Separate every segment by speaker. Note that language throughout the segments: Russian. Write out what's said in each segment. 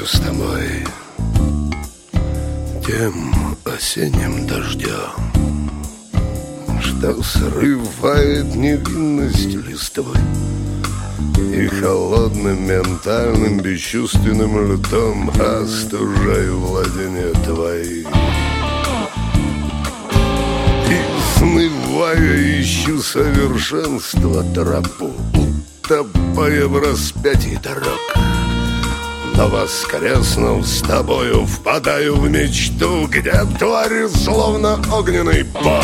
Speaker 1: с тобой тем осенним дождем, что срывает невинность листвы и холодным ментальным бесчувственным льдом остужаю владения твои. И смывая ищу совершенство тропу, утопая в распятии дорог. Но воскреснув с тобою, впадаю в мечту, где тварь словно огненный бог.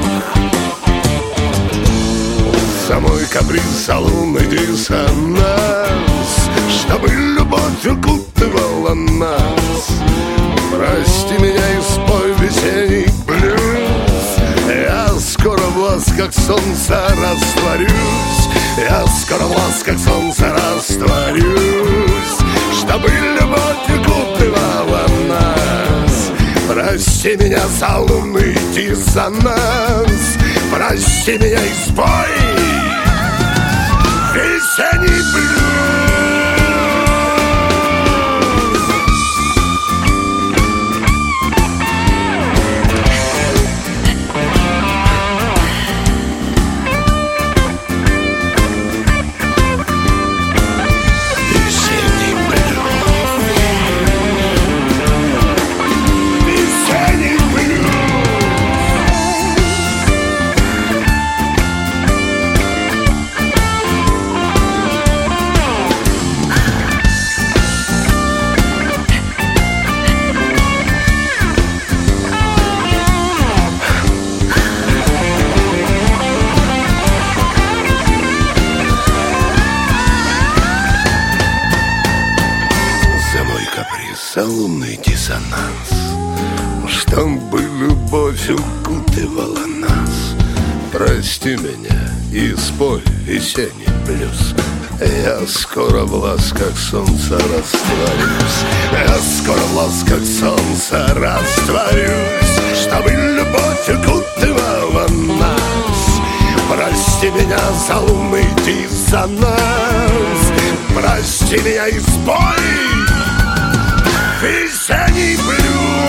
Speaker 1: Самой каприз, лунный диссонанс, чтобы любовь укутывала нас. Прости меня и спой весенний блюз. Я скоро в ласках солнца растворюсь. Я скоро в ласках солнца растворюсь, чтобы любовь укутывала нас. Прости меня за лунный диссонанс, прости меня и спой весенний блюз. Лунный диссонанс, чтобы любовь укутывала нас. Прости меня и спой весенний блюз. Я скоро в ласках солнца растворюсь. Я скоро в ласках солнца растворюсь, чтобы любовь укутывала нас. Прости меня за лунный диссонанс, прости меня и спой весенний блюз.